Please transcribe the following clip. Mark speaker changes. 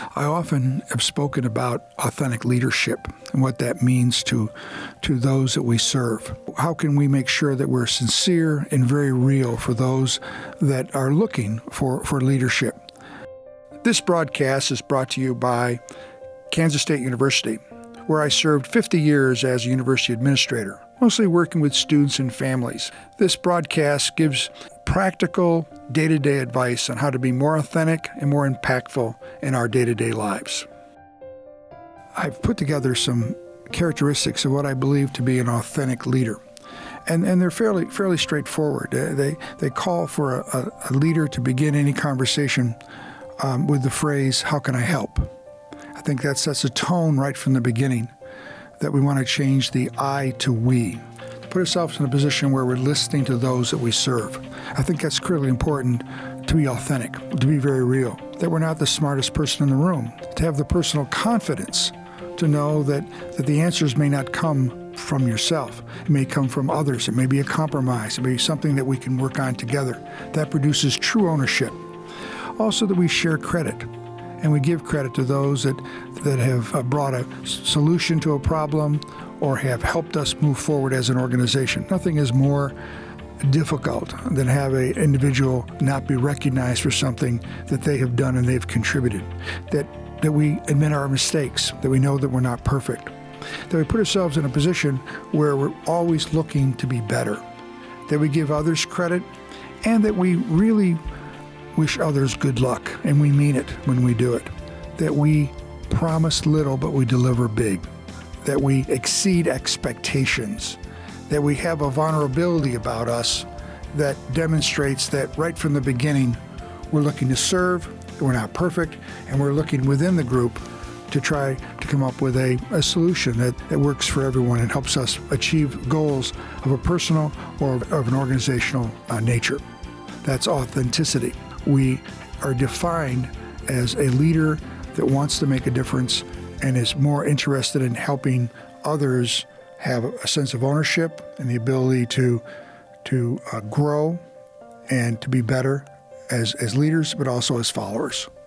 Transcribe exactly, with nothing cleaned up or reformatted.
Speaker 1: I often have spoken about authentic leadership and what that means to, to those that we serve. How can we make sure that we're sincere and very real for those that are looking for, for leadership? This broadcast is brought to you by Kansas State University, where I served fifty years as a university administrator, mostly working with students and families. This broadcast gives practical, day-to-day advice on how to be more authentic and more impactful in our day-to-day lives. I've put together some characteristics of what I believe to be an authentic leader. And, and they're fairly fairly straightforward. Uh, they, they call for a, a, a leader to begin any conversation um, with the phrase, "How can I help?" I think that sets a tone right from the beginning that we want to change the I to we. Put ourselves in a position where we're listening to those that we serve. I think that's critically important to be authentic, to be very real, that we're not the smartest person in the room, to have the personal confidence to know that, that the answers may not come from yourself. It may come from others. It may be a compromise. It may be something that we can work on together. That produces true ownership. Also, that we share credit, and we give credit to those that, that have brought a solution to a problem or have helped us move forward as an organization. Nothing is more difficult than have an individual not be recognized for something that they have done and they've contributed. That, that we admit our mistakes, that we know that we're not perfect, that we put ourselves in a position where we're always looking to be better, that we give others credit, and that we really wish others good luck, and we mean it when we do it, that we promise little but we deliver big, that we exceed expectations, that we have a vulnerability about us that demonstrates that right from the beginning we're looking to serve, we're not perfect, and we're looking within the group to try to come up with a, a solution that, that works for everyone and helps us achieve goals of a personal or of an organizational uh, nature. That's authenticity. We are defined as a leader that wants to make a difference and is more interested in helping others have a sense of ownership and the ability to to uh, grow and to be better as, as leaders, but also as followers.